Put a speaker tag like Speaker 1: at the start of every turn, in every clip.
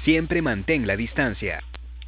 Speaker 1: Siempre mantén la distancia.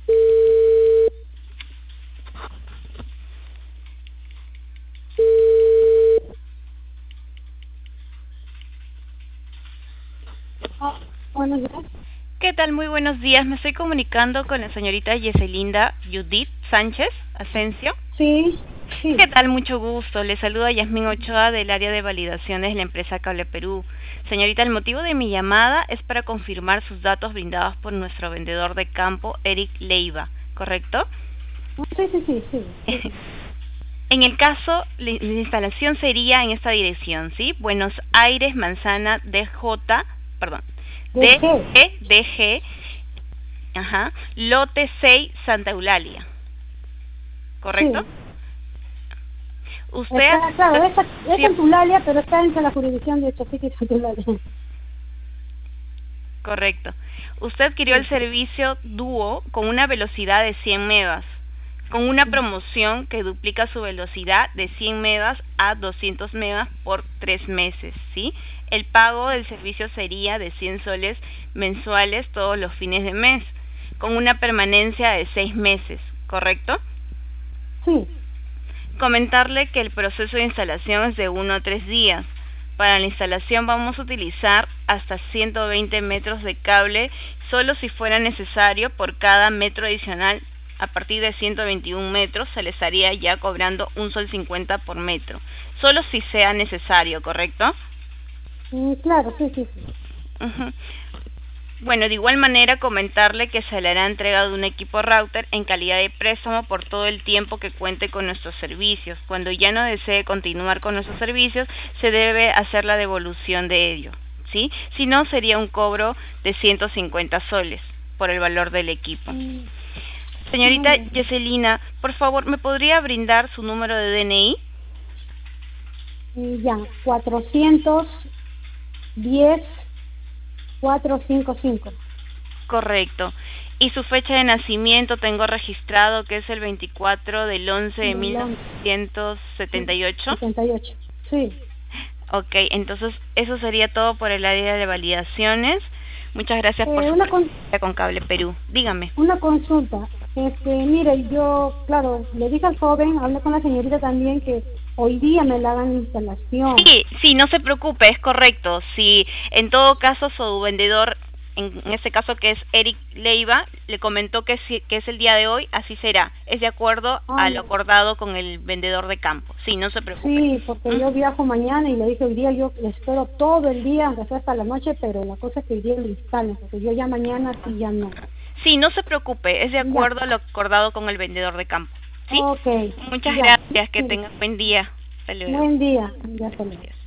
Speaker 2: Buenos días.
Speaker 3: ¿Qué tal? Muy buenos días. Me estoy comunicando con la señorita Yeselinda Judith Sánchez Asensio.
Speaker 2: Sí.
Speaker 3: ¿Qué tal? Mucho gusto. Le saluda Yasmín Ochoa del área de validaciones de la empresa Cable Perú. Señorita, el motivo de mi llamada es para confirmar sus datos brindados por nuestro vendedor de campo, Eric Leiva, ¿correcto?
Speaker 2: Sí.
Speaker 3: En el caso, la instalación sería en esta dirección, ¿sí? Buenos Aires, Manzana, DG, lote 6, Santa Eulalia, ¿correcto?
Speaker 2: Sí.
Speaker 3: Usted...
Speaker 2: Claro, es Santa Eulalia, pero está entre la jurisdicción de Chosique y Santa Eulalia.
Speaker 3: Correcto. Usted adquirió el servicio Dúo con una velocidad de 100 megas, con una promoción que duplica su velocidad de 100 megas a 200 megas por 3 meses, ¿sí? El pago del servicio sería de 100 soles mensuales todos los fines de mes, con una permanencia de 6 meses, ¿correcto?
Speaker 2: Sí.
Speaker 3: Comentarle que el proceso de instalación es de 1 a 3 días. Para la instalación vamos a utilizar hasta 120 metros de cable, solo si fuera necesario. Por cada metro adicional, a partir de 121 metros, se le estaría ya cobrando 1,50 sol por metro. Solo si sea necesario, ¿correcto?
Speaker 2: Claro, sí.
Speaker 3: Bueno, de igual manera comentarle que se le hará entrega de un equipo router en calidad de préstamo por todo el tiempo que cuente con nuestros servicios. Cuando ya no desee continuar con nuestros servicios, se debe hacer la devolución de ello, ¿sí? Si no, sería un cobro de 150 soles por el valor del equipo. Señorita Yeselina, por favor, ¿me podría brindar su número de DNI?
Speaker 2: Ya, 410-455.
Speaker 3: Correcto. Y su fecha de nacimiento tengo registrado que es el 24 del 11 de 1978.
Speaker 2: 78, sí.
Speaker 3: Ok, entonces eso sería todo por el área de validaciones. Muchas gracias por su presencia con Cable Perú. Dígame.
Speaker 2: Una consulta. Mire, yo, claro, le dije al joven, hablé con la señorita también que hoy día me la hagan instalación.
Speaker 3: Sí, no se preocupe, es correcto. Si en todo caso su vendedor, en este caso que es Eric Leiva, le comentó que es el día de hoy, así será. Es de acuerdo a lo acordado con el vendedor de campo. Sí, no se preocupe.
Speaker 2: Sí, porque yo viajo mañana y le dije hoy día yo le espero todo el día, aunque sea hasta la noche, pero la cosa es que hoy día lo instalen, porque yo ya mañana sí ya no.
Speaker 3: Sí, no se preocupe, es de acuerdo a lo acordado con el vendedor de campo. ¿Sí?
Speaker 2: Ok.
Speaker 3: Muchas gracias, que tenga buen día. Hasta luego.
Speaker 2: Buen día. Ya, hasta luego.